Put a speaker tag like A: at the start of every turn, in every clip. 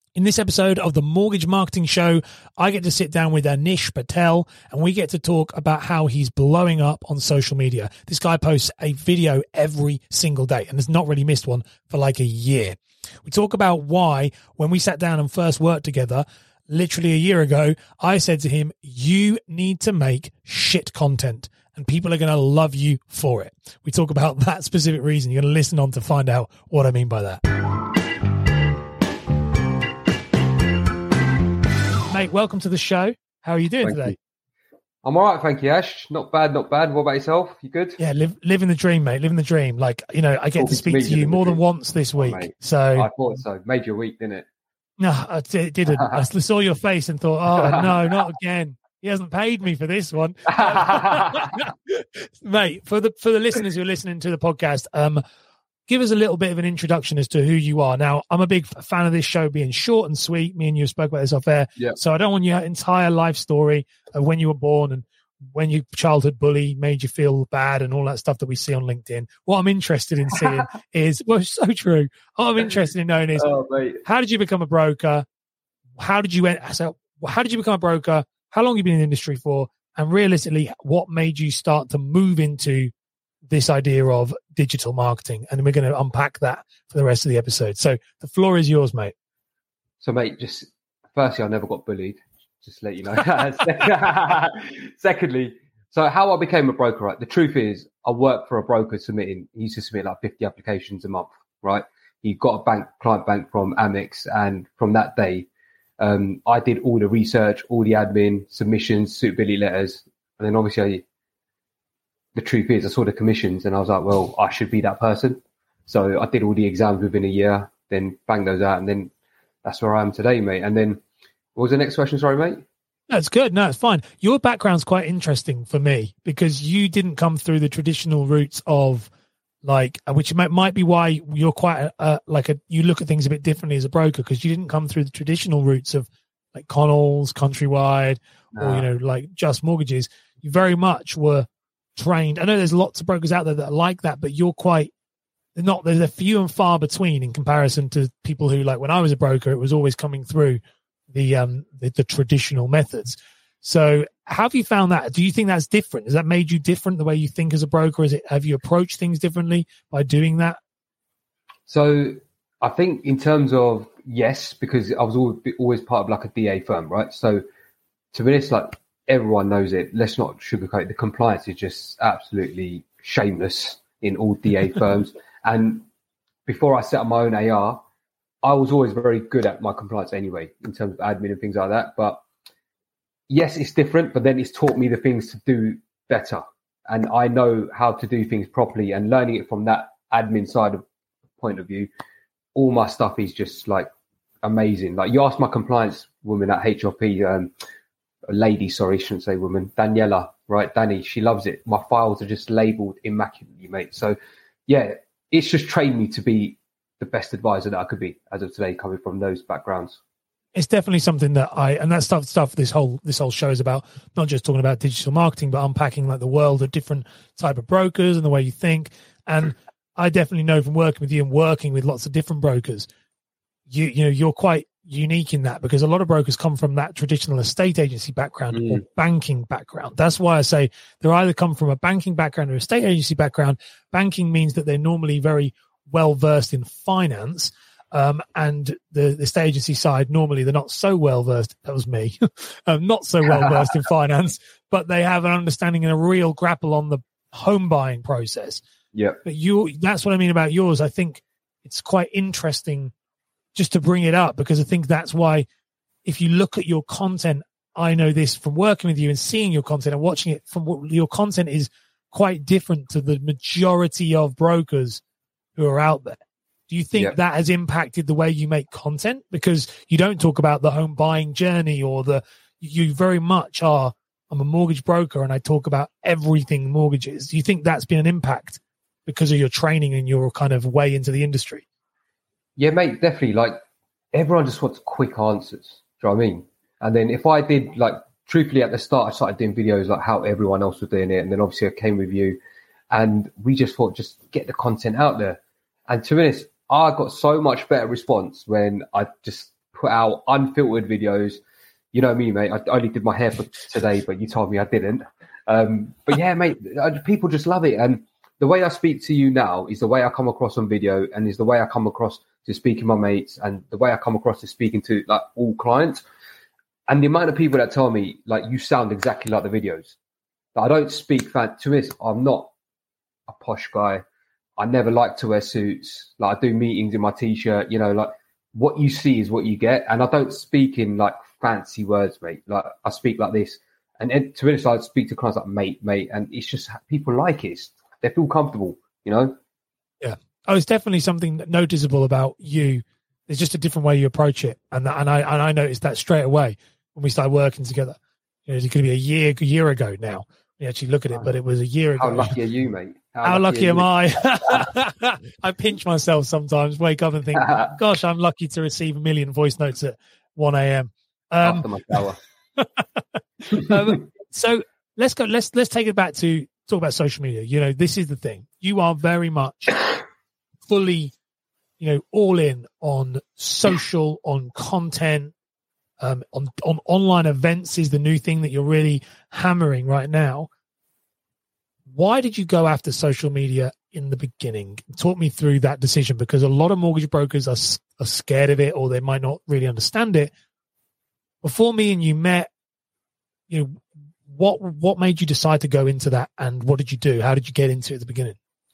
A: In this episode of the Mortgage Marketing Show, I get to sit down with Anish Patel and we get to talk about how he's blowing up on social media. This guy posts a video every single day and has not really missed one for like a year. We talk about why, when we sat down and first worked together, literally a year ago, I said to him, you need to make shit content and people are going to love you for it. We talk about that specific reason. You're going to listen on to find out what I mean by that. Mate, welcome to the show. How are you doing today?
B: I'm all right, thank you, Ash. Not bad, not bad. What about yourself? You good?
A: Yeah, living the dream, mate. Living the dream. Like, you know, I get to speak to you more than once this week. So
B: I thought so. Made your week, didn't it?
A: No, it didn't. I saw your face and thought, oh, no, not again. He hasn't paid me for this one. Mate, for the listeners who are listening to the podcast, give us a little bit of an introduction as to who you are. Now, I'm a big fan of this show being short and sweet. Me and you spoke about this off air.
B: Yep.
A: So I don't want your entire life story of when you were born and when your childhood bully made you feel bad and all that stuff that we see on LinkedIn. What I'm interested in seeing is, well, it's so true. What I'm interested in knowing is, how did you become a broker? How did you become a broker? How long have you been in the industry for? And realistically, what made you start to move into this idea of digital marketing? And we're going to unpack that for the rest of the episode. So the floor is yours, mate.
B: So, mate, just firstly, I never got bullied. Just to let you know. Secondly, so how I became a broker, right? The truth is, I worked for a broker he used to submit like 50 applications a month, right? He got a client bank from Amex. And from that day, I did all the research, all the admin, submissions, suitability letters. And then obviously, the truth is, I saw the commissions and I was like, well, I should be that person. So I did all the exams within a year, then banged those out. And then that's where I am today, mate. And then what was the next question? Sorry, mate.
A: That's good. No, it's fine. Your background's quite interesting for me because you didn't come through the traditional routes of which might be why you're quite you look at things a bit differently as a broker, because you didn't come through the traditional routes of like Connells, Countrywide, or, like Just Mortgages. You very much were trained. I know there's lots of brokers out there that are like that, but there's a few and far between in comparison to people who, like when I was a broker, it was always coming through the traditional methods. So have you found that? Do you think that's different? Has that made you different the way you think as a broker? Have you approached things differently by doing that?
B: So I think in terms of, yes, because I was always part of like a DA firm, right? So to be honest, like everyone knows it. Let's not sugarcoat it. The compliance is just absolutely shameless in all DA firms. And before I set up my own AR, I was always very good at my compliance anyway, in terms of admin and things like that. But yes, it's different, but then it's taught me the things to do better. And I know how to do things properly, and learning it from that admin side of point of view, all my stuff is just like amazing. Like you ask my compliance woman at HRP, a lady, sorry, shouldn't say woman, Daniela, right? Danny, she loves it. My files are just labeled immaculately, mate. So yeah, it's just trained me to be the best advisor that I could be as of today, coming from those backgrounds.
A: It's definitely something that that stuff this whole show is about, not just talking about digital marketing, but unpacking like the world of different type of brokers and the way you think. And I definitely know from working with you and working with lots of different brokers, you're quite unique in that, because a lot of brokers come from that traditional estate agency background or banking background. That's why I say they either come from a banking background or estate agency background. Banking means that they're normally very well versed in finance, and the estate agency side, normally they're not so well versed. That was me, not so well versed in finance, but they have an understanding and a real grapple on the home buying process.
B: Yeah,
A: but that's what I mean about yours. I think it's quite interesting just to bring it up, because I think that's why, if you look at your content, I know this from working with you and seeing your content and watching it, from what your content is quite different to the majority of brokers who are out there. Do you think that has impacted the way you make content? Because you don't talk about the home buying journey, or you very much are, I'm a mortgage broker and I talk about everything mortgages. Do you think that's been an impact because of your training and your kind of way into the industry?
B: Yeah, mate, definitely. Like, everyone just wants quick answers. Do you know what I mean? And then if I did, like, truthfully at the start, I started doing videos like how everyone else was doing it. And then obviously I came with you and we just thought, just get the content out there. And to be honest, I got so much better response when I just put out unfiltered videos. You know me, mate. I only did my hair for today, but you told me I didn't. But yeah, mate, people just love it. And the way I speak to you now is the way I come across on video, and is the way I come across to speaking to my mates, and the way I come across to speaking to like all clients. And the amount of people that tell me, like, you sound exactly like the videos. I don't speak to this. I'm not a posh guy. I never like to wear suits. Like, I do meetings in my t-shirt, you know, like what you see is what you get. And I don't speak in like fancy words, mate. Like, I speak like this. And to be honest, I speak to clients like mate. And it's just, people like it. They feel comfortable, you know?
A: Yeah. Oh, it's definitely something noticeable about you. It's just a different way you approach it. And I noticed that straight away when we started working together. You know, it's going to be a year ago now. We actually look at it, but it was a year ago.
B: How lucky are you, mate?
A: How lucky am I? I pinch myself sometimes, wake up and think, gosh, I'm lucky to receive 1 million voice notes at 1 a.m.
B: After my shower.
A: So let's go. Let's take it back to talk about social media. You know, this is the thing. You are very much fully, you know, all in on social, on content, on online events is the new thing that you're really hammering right now. Why did you go after social media in the beginning? Talk me through that decision, because a lot of mortgage brokers are scared of it, or they might not really understand it. Before me and you met, you know, what made you decide to go into that, and what did you do? How did you get into it at the beginning?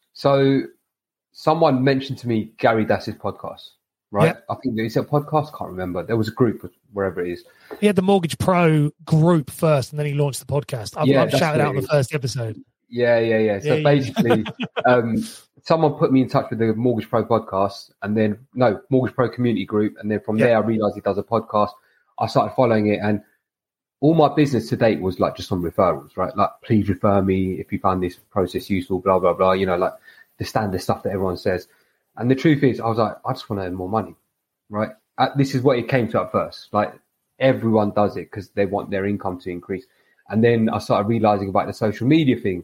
B: So someone mentioned to me Gary Dass's podcast, right?
A: Yeah.
B: I think it's a podcast. I can't remember. There was a group, wherever it is.
A: He had the Mortgage Pro group first, and then he launched the podcast. I've shouted out on the first episode.
B: Yeah. So basically, someone put me in touch with the Mortgage Pro podcast, and then Mortgage Pro community group, and then from there I realized he does a podcast. I started following it, and all my business to date was like just on referrals, right? Like, please refer me if you find this process useful, blah blah blah. You know, like the standard stuff that everyone says. And the truth is, I was like, I just want to earn more money, right? This is what it came to at first. Like, everyone does it because they want their income to increase. And then I started realizing about the social media thing.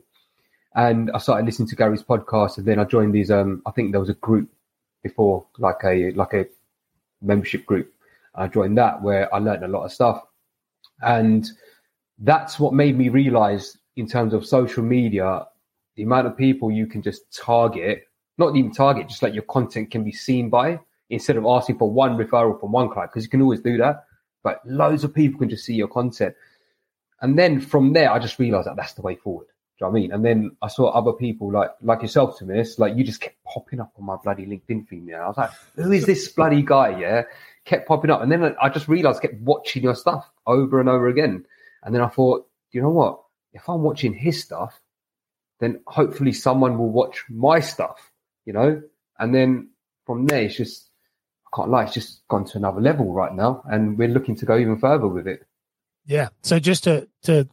B: And I started listening to Gary's podcast, and then I joined these. I think there was a group before, like a membership group. I joined that, where I learned a lot of stuff, and that's what made me realize, in terms of social media, the amount of people you can just target, not even target, just like your content can be seen by, instead of asking for one referral from one client, because you can always do that, but loads of people can just see your content. And then from there, I just realized that that's the way forward. Do you know what I mean? And then I saw other people like yourself, to this, like, you just kept popping up on my bloody LinkedIn feed. Yeah, I was like, who is this bloody guy? Yeah, kept popping up, and then I just realized, I kept watching your stuff over and over again. And then I thought, you know what? If I'm watching his stuff, then hopefully someone will watch my stuff. You know, and then from there, it's just, I can't lie, it's just gone to another level right now, and we're looking to go even further with it.
A: Yeah. So just to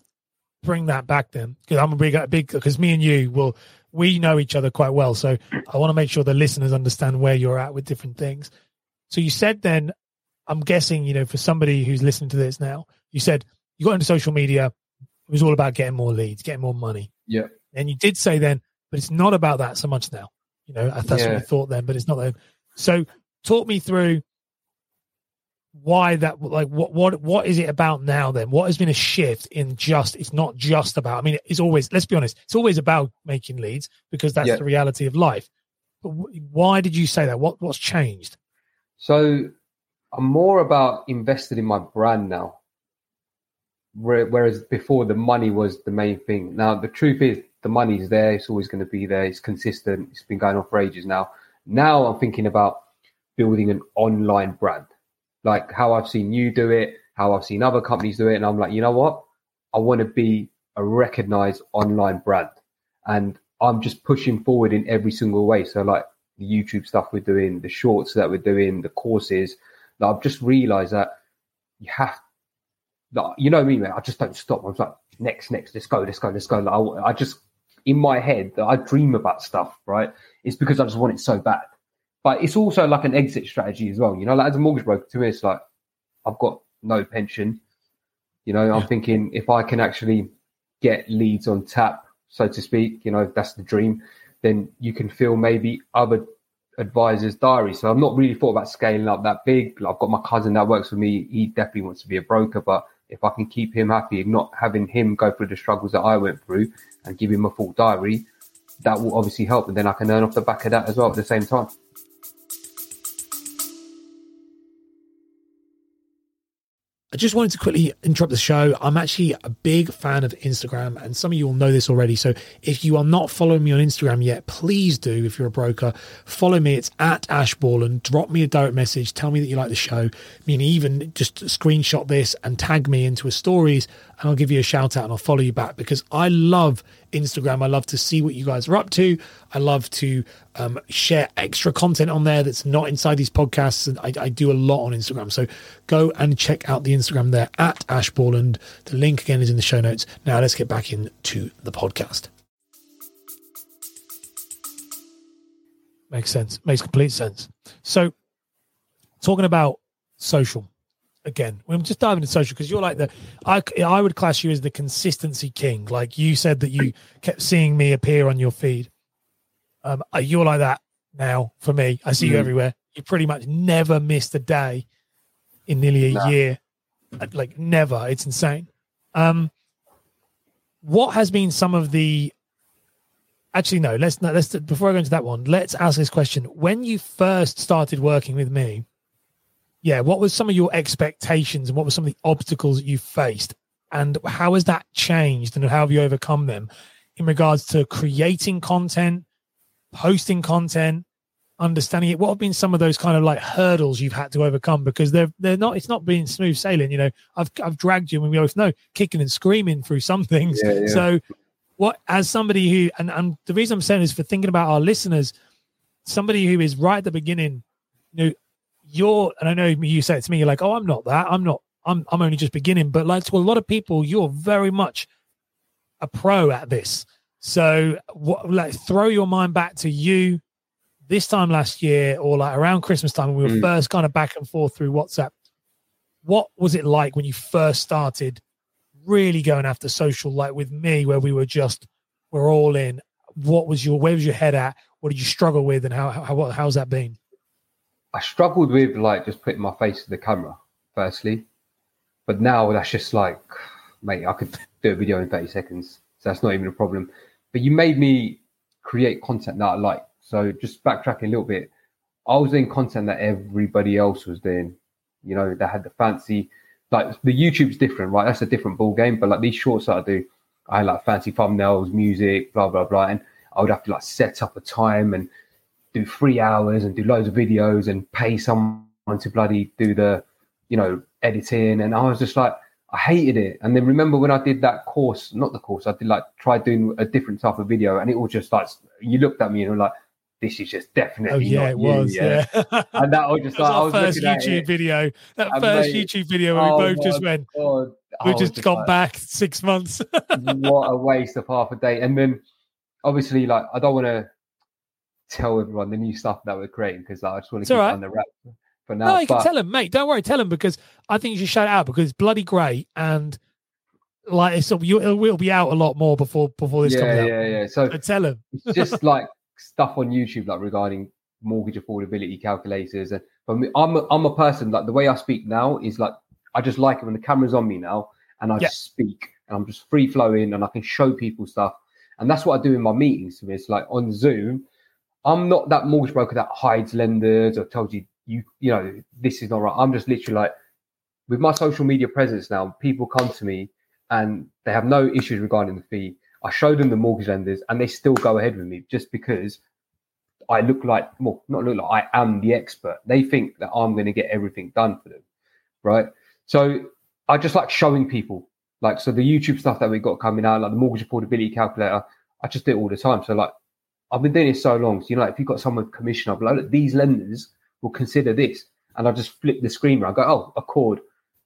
A: bring that back then, because I'm a big, because me and you we know each other quite well. So I want to make sure the listeners understand where you're at with different things. So you said then, I'm guessing, you know, for somebody who's listening to this now, you said you got into social media. It was all about getting more leads, getting more money.
B: Yeah.
A: And you did say then, but it's not about that so much now. You know, that's what you thought then, but it's not that. So talk me through why that, like, what is it about now then? What has been a shift in it's not just about, I mean, it's always, let's be honest, it's always about making leads, because that's the reality of life. But why did you say that? What's changed?
B: So I'm more about investing in my brand now, whereas before the money was the main thing. Now, the truth is, the money's there. It's always going to be there. It's consistent. It's been going on for ages now. Now I'm thinking about building an online brand, like how I've seen you do it, how I've seen other companies do it. And I'm like, you know what? I want to be a recognized online brand. And I'm just pushing forward in every single way. So like the YouTube stuff we're doing, the shorts that we're doing, the courses, like, I've just realized that you have, like, you know me, man, I just don't stop. I was like, next, let's go. Like, I just, in my head, that I dream about stuff, right? It's because I just want it so bad. But it's also like an exit strategy as well. You know, like, as a mortgage broker, to me, it's like, I've got no pension. You know, I'm thinking, if I can actually get leads on tap, so to speak, you know, that's the dream, then you can fill maybe other advisor's diary. So I've not really thought about scaling up that big. I've got my cousin that works for me. He definitely wants to be a broker, but if I can keep him happy, not having him go through the struggles that I went through and give him a full diary, that will obviously help. And then I can earn off the back of that as well at the same time.
A: I just wanted to quickly interrupt the show. I'm actually a big fan of Instagram, and some of you will know this already. So if you are not following me on Instagram yet, please do. If you're a broker, follow me. It's at Ash Borland. Drop me a direct message. Tell me that you like the show. I mean, even just screenshot this and tag me into a stories, and I'll give you a shout out and I'll follow you back, because I love Instagram. I love to see what you guys are up to. I love to share extra content on there that's not inside these podcasts. And I do a lot on Instagram. So go and check out the Instagram there at Ash Borland. The link again is in the show notes. Now let's get back into the podcast. Makes sense. Makes complete sense. So talking about social, again, we're just diving into social because you're like I would class you as the consistency king. Like you said that you kept seeing me appear on your feed. You're like that now for me. I see you everywhere. You pretty much never missed a day in nearly a year. Like never. It's insane. What has been some of the, actually, no, let's before I go into that one, let's ask this question. When you first started working with me, what was some of your expectations and what were some of the obstacles that you faced, and how has that changed and how have you overcome them in regards to creating content, posting content, understanding it? What have been some of those kind of like hurdles you've had to overcome? Because they're not, it's not been smooth sailing. You know, I've dragged you, and we both know, kicking and screaming through some things. Yeah. So what, as somebody who, and the reason I'm saying is for thinking about our listeners, somebody who is right at the beginning, you know, and I know you say it to me, you're like, oh, I'm not that. I'm only just beginning. But like to a lot of people, you're very much a pro at this. So throw your mind back to you this time last year, or like around Christmas time when we were first kind of back and forth through WhatsApp. What was it like when you first started really going after social, like with me, where we're all in? Where was your head at? What did you struggle with, and how's that been?
B: I struggled with like just putting my face to the camera firstly, but now that's just like, mate, I could do a video in 30 seconds, so that's not even a problem. But you made me create content that I like. So just backtracking a little bit, I was doing content that everybody else was doing. You know, they had the fancy, like the YouTube's different, right? That's a different ball game. But like these shorts that I do, I had like fancy thumbnails, music, blah, blah, blah. And I would have to like set up a time and do 3 hours and do loads of videos and pay someone to bloody do the, you know, editing. And I was just like, I hated it. And then remember when I did that course, not the course, I did like try doing a different type of video, and it was just like, you looked at me and were like, this is just definitely not
A: it was,
B: you, yeah. And that was just like, I was
A: first YouTube video. That first YouTube video where we both just went, we've just gone back 6 months.
B: What a waste of half a day. And then obviously, like, I don't want to tell everyone the new stuff that we're creating because I just want to keep it on the wrap for now.
A: No, you can tell them, mate. Don't worry, tell them, because I think you should shout it out because it's bloody great, and like it will be out a lot more before this comes out.
B: Yeah. So
A: tell them.
B: It's just like stuff on YouTube, like regarding mortgage affordability calculators. And for me, I'm a person, like the way I speak now is like, I just like it when the camera's on me now and I just speak and I'm just free flowing and I can show people stuff. And that's what I do in my meetings. It's like on Zoom, I'm not that mortgage broker that hides lenders or tells you know, this is not right. I'm just literally like, with my social media presence now, people come to me and they have no issues regarding the fee. I show them the mortgage lenders and they still go ahead with me just because I look like, well, not look like, I am the expert. They think that I'm going to get everything done for them, right? So I just like showing people, like, so the YouTube stuff that we got coming out, like the mortgage affordability calculator, I just do it all the time. So like, I've been doing it so long. So, you know, like if you've got someone with commission, I'll be like, look, these lenders will consider this. And I'll just flip the screen around, go, oh, Accord,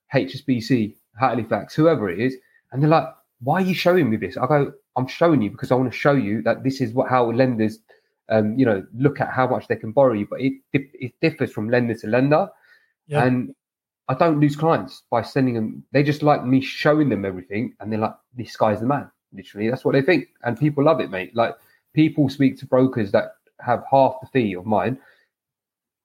B: HSBC, Halifax, whoever it is. And they're like, why are you showing me this? I go, I'm showing you because I want to show you that this is how lenders, you know, look at how much they can borrow you. But it differs from lender to lender. Yeah. And I don't lose clients by sending them. They just like me showing them everything. And they're like, this guy's the man. Literally, that's what they think. And people love it, mate. Like, people speak to brokers that have half the fee of mine.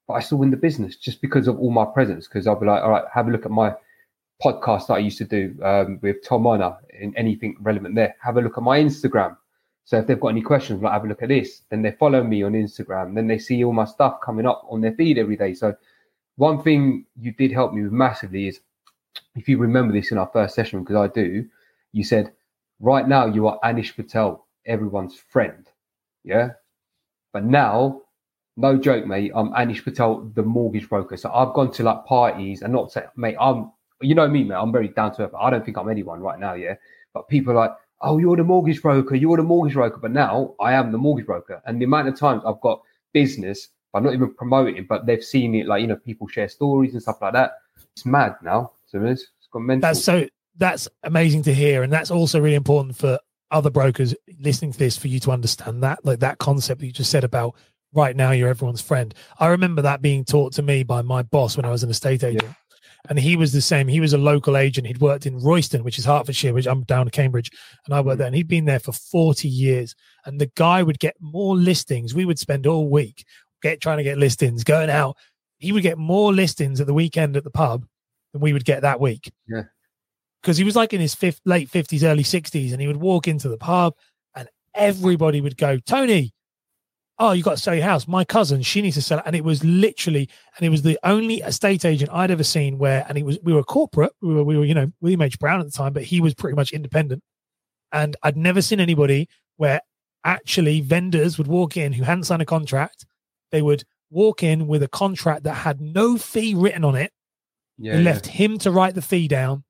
B: but I still win the business just because of all my presence. Because I'll be like, all right, have a look at my podcast that I used to do with Tom Honor and anything relevant there. Have a look at my Instagram. So if they've got any questions, like have a look at this, then they follow me on Instagram. Then they see all my stuff coming up on their feed every day. So one thing you did help me with massively is, if you remember this in our first session, because I do, you said, right now you are Anish Patel, everyone's friend. Yeah. But now, no joke, mate, I'm Anish Patel, the mortgage broker. So I've gone to like parties and not say, mate, you know me, mate, I'm very down to earth. I don't think I'm anyone right now, yeah. But people are like, oh, you're the mortgage broker, you're the mortgage broker. But now I am the mortgage broker. And the amount of times I've got business, I'm not even promoting, but they've seen it, like, you know, people share stories and stuff like that. It's mad now. So it's got mental.
A: That's amazing to hear. And that's also really important for other brokers listening to this, for you to understand that, like that concept that you just said about right now you're everyone's friend. I remember that being taught to me by my boss when I was an estate agent. Yeah. And he was the same. He was a local agent. He'd worked in Royston, which is Hertfordshire, which I'm down to Cambridge, and I worked there. And he'd been there for 40 years. And the guy would get more listings. We would spend all week trying to get listings, going out. He would get more listings at the weekend at the pub than we would get that week.
B: Yeah.
A: Because he was like in his late 50s, early 60s, and he would walk into the pub and everybody would go, Tony, oh, you got to sell your house. My cousin, she needs to sell it. And it was literally, and it was the only estate agent I'd ever seen where, and we were corporate. We were, you know, William H. Brown at the time, but he was pretty much independent. And I'd never seen anybody where actually vendors would walk in who hadn't signed a contract. They would walk in with a contract that had no fee written on it. They left him to write the fee down.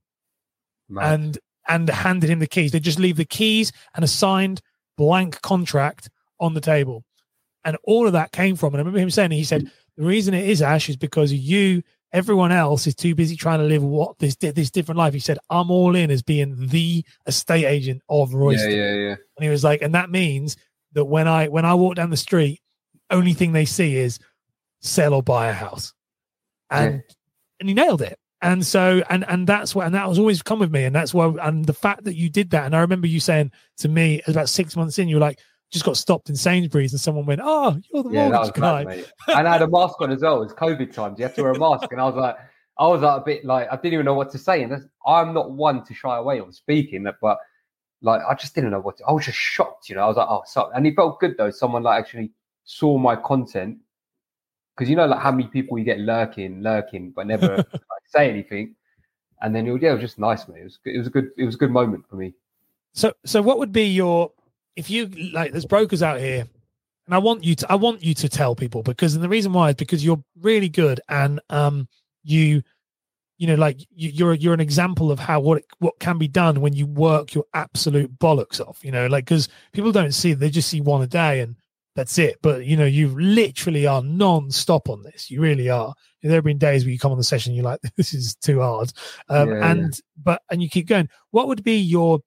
A: Man. And handed him the keys. They just leave the keys and a signed blank contract on the table. And all of that came from, and I remember him saying, he said, the reason it is, Ash, is because everyone else is too busy trying to live this different life. He said, I'm all in as being the estate agent of Royston.
B: Yeah.
A: And he was like, and that means that when I walk down the street, only thing they see is sell or buy a house. And he nailed it. And so, and that's what, and that was always come with me. And that's why, and the fact that you did that. And I remember you saying to me, about 6 months in, you were like, just got stopped in Sainsbury's and someone went, oh, you're the mortgage guy.
B: Mad, mate. And I had a mask on as well. It was COVID times. You have to wear a mask. And I was like a bit like, I didn't even know what to say. And I'm not one to shy away on speaking, but like, I just didn't know what to, I was just shocked, you know. I was like, oh, sorry. And it felt good though. Someone like actually saw my content. Because you know, like how many people you get lurking, but never like, say anything, and then it was just nice, mate. It was a good moment for me.
A: So what would be your, if you like? There's brokers out here, and I want you to tell people, because, and the reason why is because you're really good, and you know, like you're an example of how what can be done when you work your absolute bollocks off. You know, like, because people don't see, they just see one a day and that's it. But, you know, you literally are non-stop on this. You really are. There have been days where you come on the session, you're like, this is too hard. And you keep going. What would be your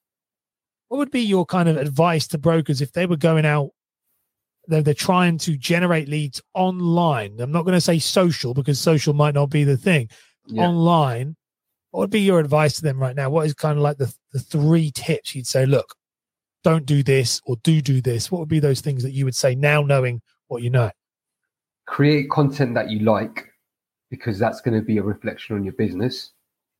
A: kind of advice to brokers if they were going out, they're trying to generate leads online? I'm not going to say social, because social might not be the thing. Yeah. Online, what would be your advice to them right now? What is kind of like the 3 tips you'd say, look, don't do this, or do this? What would be those things that you would say now, knowing what you know?
B: Create content that you like, because that's going to be a reflection on your business.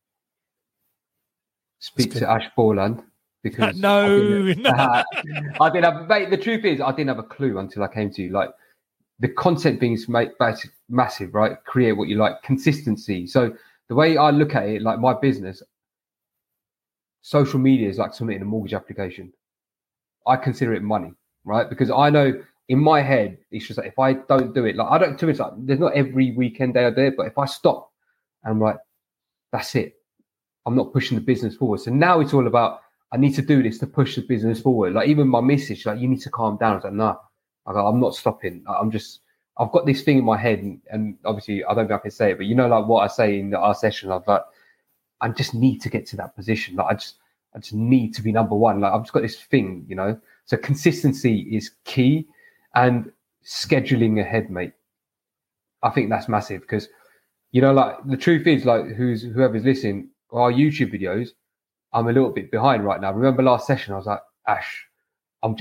B: Speak to Ash Borland, because
A: no.
B: I didn't have, mate, the truth is I didn't have a clue until I came to you. Like, the content being massive, right? Create what you like, consistency. So the way I look at it, like my business, social media is like submitting a mortgage application. I consider it money, right? Because I know in my head, it's just like, if I don't do it, like I don't do it, like there's not every weekend day I do it, but if I stop and I'm like, that's it, I'm not pushing the business forward. So now it's all about, I need to do this to push the business forward. Like even my missus, like, you need to calm down. I was like, no, I'm not stopping. I've got this thing in my head, and obviously I don't think I can say it, but you know, like what I say in our session, I've like, I just need to get to that position. Like I just need to be number one. Like I've just got this thing, you know. So consistency is key, and scheduling ahead, mate. I think that's massive, because, you know, like the truth is, like whoever's listening, our YouTube videos, I'm a little bit behind right now. Remember last session, I was like, Ash, I'm just going to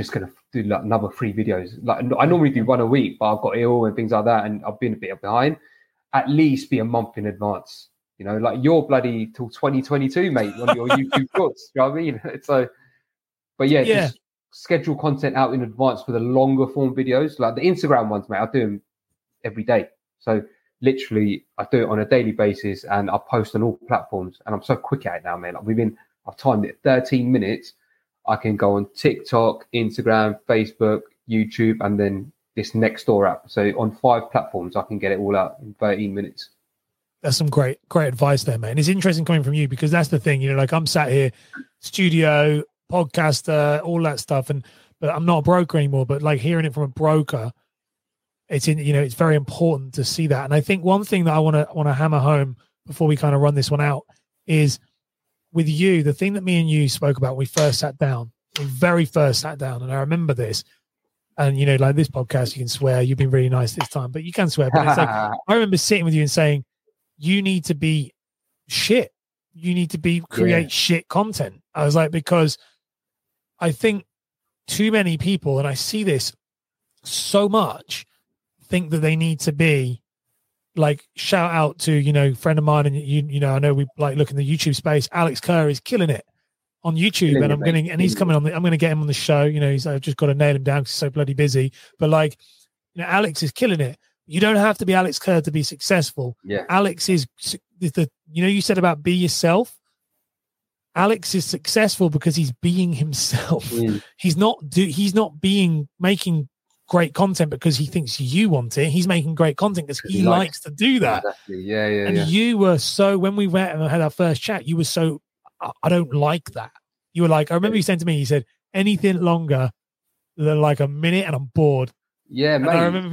B: do like another 3 videos. Like I normally do one a week, but I've got ill and things like that, and I've been a bit behind. At least be a month in advance. You know, like you're bloody till 2022, mate, on your YouTube shorts. You know what I mean? So, but yeah, just schedule content out in advance for the longer form videos. Like the Instagram ones, mate, I do them every day. So literally, I do it on a daily basis, and I post on all platforms. And I'm so quick at it now, man. Like I've timed it 13 minutes. I can go on TikTok, Instagram, Facebook, YouTube, and then this Nextdoor app. So on 5 platforms, I can get it all out in 13 minutes.
A: That's some great advice there, man. It's interesting coming from you, because that's the thing, you know, like I'm sat here, studio, podcaster, all that stuff, but I'm not a broker anymore. But like hearing it from a broker, it's very important to see that. And I think one thing that I want to hammer home before we kind of run this one out is with you, the thing that me and you spoke about when we first sat down, and I remember this. And, you know, like this podcast, you can swear. You've been really nice this time, but you can swear. But it's like, I remember sitting with you and saying, you need to be shit. You need to create shit content. I was like, because I think too many people, and I see this so much, think that they need to be like, shout out to, you know, friend of mine. And, you know, I know we like look in the YouTube space. Alex Kerr is killing it on YouTube, and he's coming on. I'm going to get him on the show. You know, I've just got to nail him down because he's so bloody busy. But like, you know, Alex is killing it. You don't have to be Alex Kerr to be successful.
B: Yeah.
A: Alex is you said about be yourself. Alex is successful because he's being himself. Mm. He's not making great content because he thinks you want it. He's making great content because he likes to do that.
B: Exactly. Yeah.
A: And you were so, when we went and had our first chat, you were so, I don't like that. You were like, I remember you saying to me, you said, anything longer than like a minute and I'm bored.
B: Yeah,
A: and
B: mate.
A: I remember.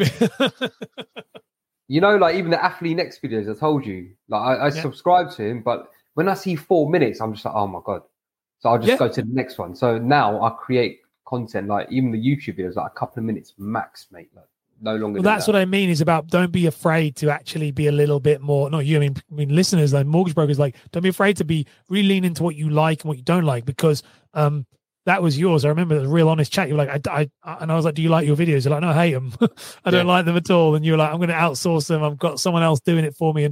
B: You know, like even the Athlete Next videos, I told you, like I subscribe to him, but when I see 4 minutes, I'm just like, oh my God. So I'll just go to the next one. So now I create content, like even the YouTube videos, like a couple of minutes max, mate. Like no longer.
A: Well, that's what I mean is about, don't be afraid to actually be a little bit more, not you, I mean listeners, like mortgage brokers, like don't be afraid to be really lean into what you like and what you don't like, because that was yours. I remember the real honest chat. You were like, and I was like, do you like your videos? You're like, no, I hate them. I don't like them at all. And you were like, I'm going to outsource them. I've got someone else doing it for me. And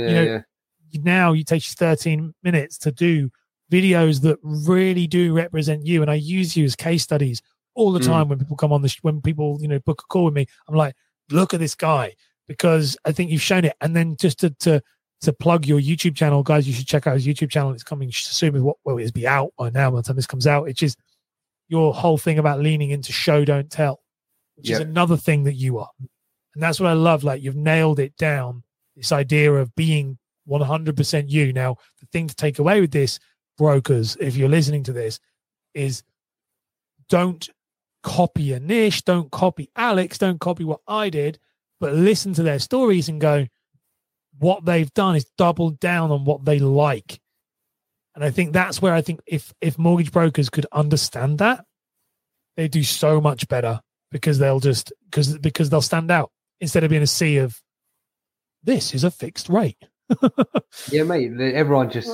A: now you take 13 minutes to do videos that really do represent you. And I use you as case studies all the time when people come on when people, you know, book a call with me. I'm like, look at this guy, because I think you've shown it. And then just to plug your YouTube channel, guys, you should check out his YouTube channel. It's coming soon with it'll be out by now by the time this comes out. It's just your whole thing about leaning into show, don't tell, which is another thing that you are. And that's what I love. Like, you've nailed it down, this idea of being 100% you. Now, the thing to take away with this, brokers, if you're listening to this, is don't copy a niche, don't copy Alex, don't copy what I did, but listen to their stories and go, what they've done is doubled down on what they like. And I think that's where I think if mortgage brokers could understand that, they do so much better, because they'll just because they'll stand out instead of being a sea of, this is a fixed rate.
B: Yeah, mate. Everyone just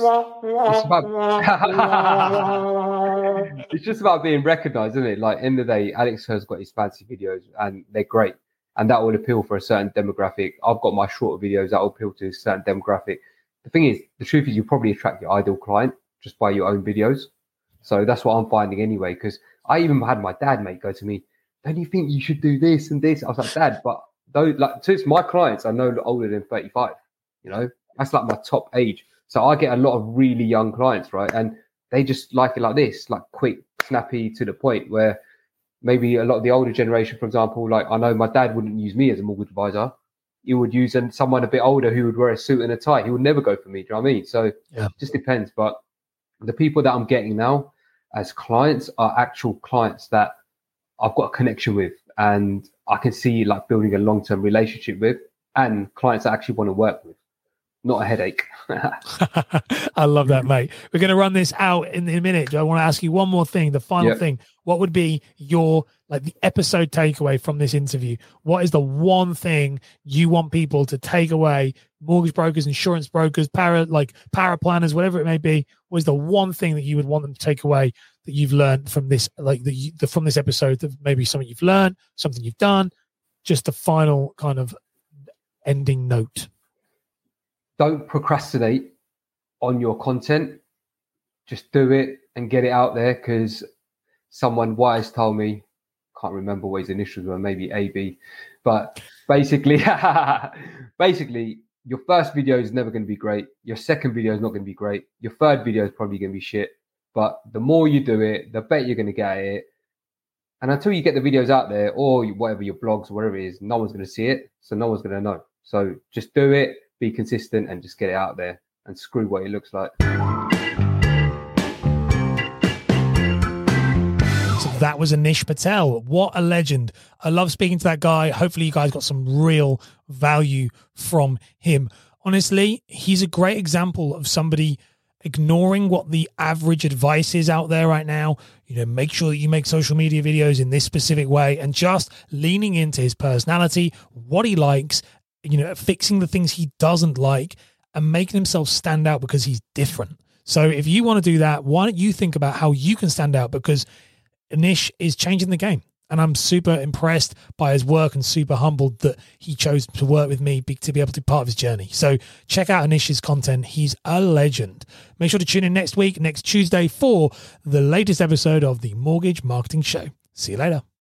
B: it's just about being recognized, isn't it? Like, end of the day, Alex has got his fancy videos and they're great. And that will appeal for a certain demographic. I've got my shorter videos that will appeal to a certain demographic. The thing is, the truth is, you probably attract your ideal client just by your own videos. So that's what I'm finding anyway. Because I even had my dad, mate, go to me, don't you think you should do this and this? I was like, Dad, but those, like, since my clients are no older than 35, you know, that's like my top age. So I get a lot of really young clients, right? And they just like it like this, like quick, snappy, to the point, where maybe a lot of the older generation, for example, like I know my dad wouldn't use me as a mortgage advisor. He would use someone a bit older who would wear a suit and a tie. He would never go for me. Do you know what I mean? So it just depends. But the people that I'm getting now as clients are actual clients that I've got a connection with, and I can see like building a long-term relationship with, and clients that I actually want to work with. not a headache.
A: I love that, mate. We're going to run this out in a minute. I want to ask you one more thing, the final thing. What would be your, like, the episode takeaway from this interview? What is the one thing you want people to take away? Mortgage brokers, insurance brokers, para planners, whatever it may be. What is the one thing that you would want them to take away that you've learned from this, like from this episode, that maybe something you've learned, something you've done, just the final kind of ending note?
B: Don't procrastinate on your content. Just do it and get it out there, because someone wise told me, can't remember what his initials were, maybe AB, but basically your first video is never going to be great. Your second video is not going to be great. Your third video is probably going to be shit. But the more you do it, the better you're going to get at it. And until you get the videos out there, or whatever, your blogs, whatever it is, no one's going to see it. So no one's going to know. So just do it, be consistent, and just get it out there, and screw what it looks like.
A: So that was Anish Patel. What a legend. I love speaking to that guy. Hopefully you guys got some real value from him. Honestly, he's a great example of somebody ignoring what the average advice is out there right now. You know, make sure that you make social media videos in this specific way, and just leaning into his personality, what he likes, you know, fixing the things he doesn't like, and making himself stand out because he's different. So if you want to do that, why don't you think about how you can stand out? Because Anish is changing the game, and I'm super impressed by his work and super humbled that he chose to work with me to be able to be part of his journey. So check out Anish's content. He's a legend. Make sure to tune in next Tuesday, for the latest episode of the Mortgage Marketing Show. See you later.